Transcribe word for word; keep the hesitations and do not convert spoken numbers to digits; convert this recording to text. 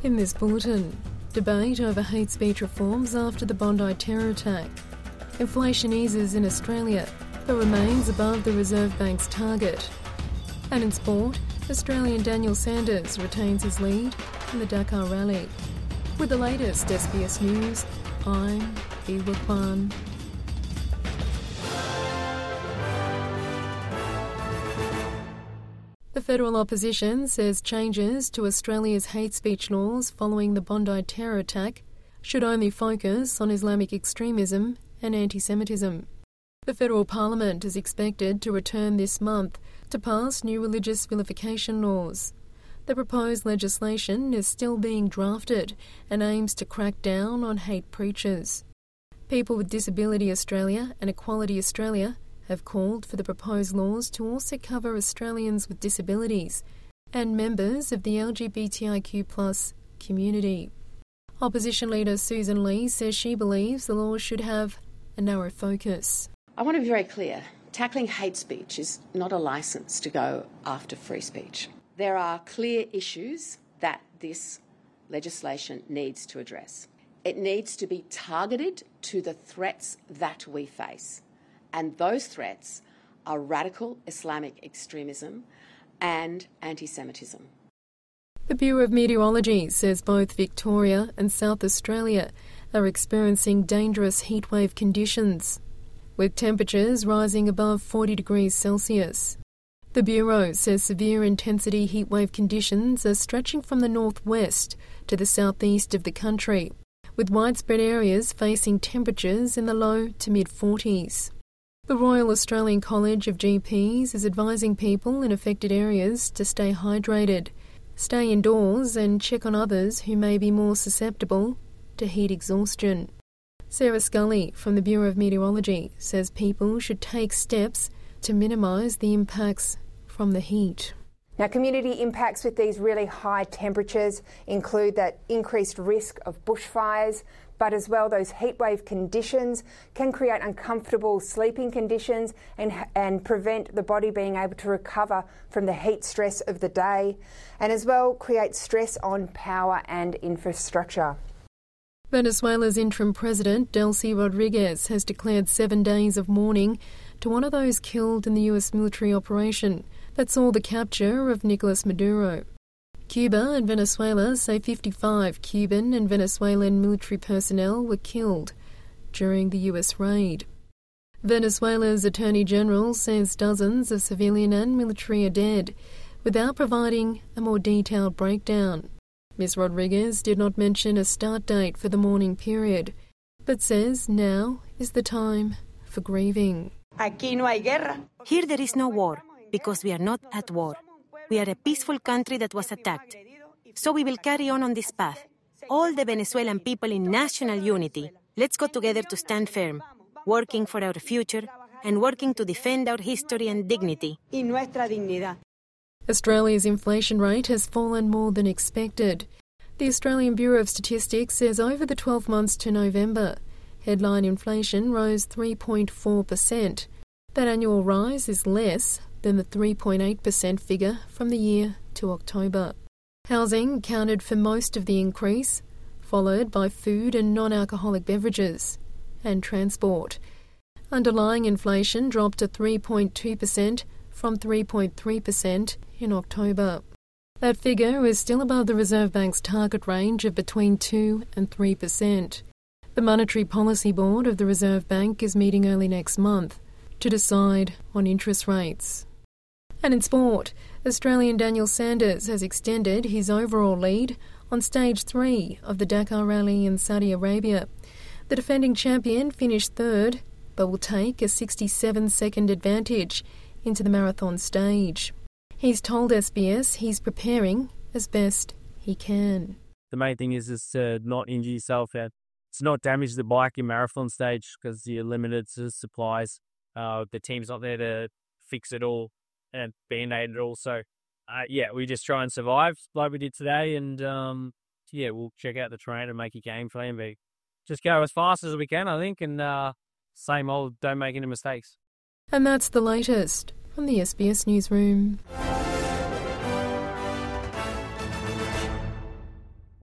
In this bulletin, debate over hate speech reforms after the Bondi terror attack. Inflation eases in Australia, but remains above the Reserve Bank's target. And in sport, Australian Daniel Sanders retains his lead in the Dakar Rally. With the latest S B S News, I'm Ewa Kwan. The federal opposition says changes to Australia's hate speech laws following the Bondi terror attack should only focus on Islamic extremism and anti-Semitism. The federal parliament is expected to return this month to pass new religious vilification laws. The proposed legislation is still being drafted and aims to crack down on hate preachers. People with Disability Australia and Equality Australia have called for the proposed laws to also cover Australians with disabilities and members of the L G B T I Q plus community. Opposition leader Susan Lee says she believes the laws should have a narrow focus. I want to be very clear. Tackling hate speech is not a licence to go after free speech. There are clear issues that this legislation needs to address. It needs to be targeted to the threats that we face. And those threats are radical Islamic extremism and anti-Semitism. The Bureau of Meteorology says both Victoria and South Australia are experiencing dangerous heatwave conditions, with temperatures rising above forty degrees Celsius. The Bureau says severe intensity heatwave conditions are stretching from the northwest to the southeast of the country, with widespread areas facing temperatures in the low to mid-forties. The Royal Australian College of G Ps is advising people in affected areas to stay hydrated, stay indoors and check on others who may be more susceptible to heat exhaustion. Sarah Scully from the Bureau of Meteorology says people should take steps to minimise the impacts from the heat. Now, community impacts with these really high temperatures include that increased risk of bushfires, but as well those heatwave conditions can create uncomfortable sleeping conditions and, and prevent the body being able to recover from the heat stress of the day, and as well create stress on power and infrastructure. Venezuela's interim president, Delcy Rodriguez, has declared seven days of mourning to honour those killed in the U S military operation that saw the capture of Nicolas Maduro. Cuba and Venezuela say fifty-five Cuban and Venezuelan military personnel were killed during the U S raid. Venezuela's Attorney General says dozens of civilian and military are dead, without providing a more detailed breakdown. Miz Rodriguez did not mention a start date for the mourning period, but says now is the time for grieving. Here there is no war, because we are not at war. We are a peaceful country that was attacked. So we will carry on on this path. All the Venezuelan people in national unity, let's go together to stand firm, working for our future and working to defend our history and dignity. Australia's inflation rate has fallen more than expected. The Australian Bureau of Statistics says over the twelve months to November, headline inflation rose three point four percent. That annual rise is less than the three point eight percent figure from the year to October. Housing accounted for most of the increase, followed by food and non-alcoholic beverages, and transport. Underlying inflation dropped to three point two percent from three point three percent in October. That figure is still above the Reserve Bank's target range of between two and three percent. The Monetary Policy Board of the Reserve Bank is meeting early next month to decide on interest rates. And in sport, Australian Daniel Sanders has extended his overall lead on stage three of the Dakar Rally in Saudi Arabia. The defending champion finished third, but will take a sixty-seven second advantage into the marathon stage. He's told S B S he's preparing as best he can. The main thing is is to not injure yourself, and to not damage the bike in marathon stage because you're limited to supplies. Uh, the team's not there to fix it all and band-aid it all. So, uh, yeah, we just try and survive like we did today. And, um, yeah, we'll check out the terrain and make a game plan. But just go as fast as we can, I think, and uh, same old, don't make any mistakes. And that's the latest from the S B S Newsroom.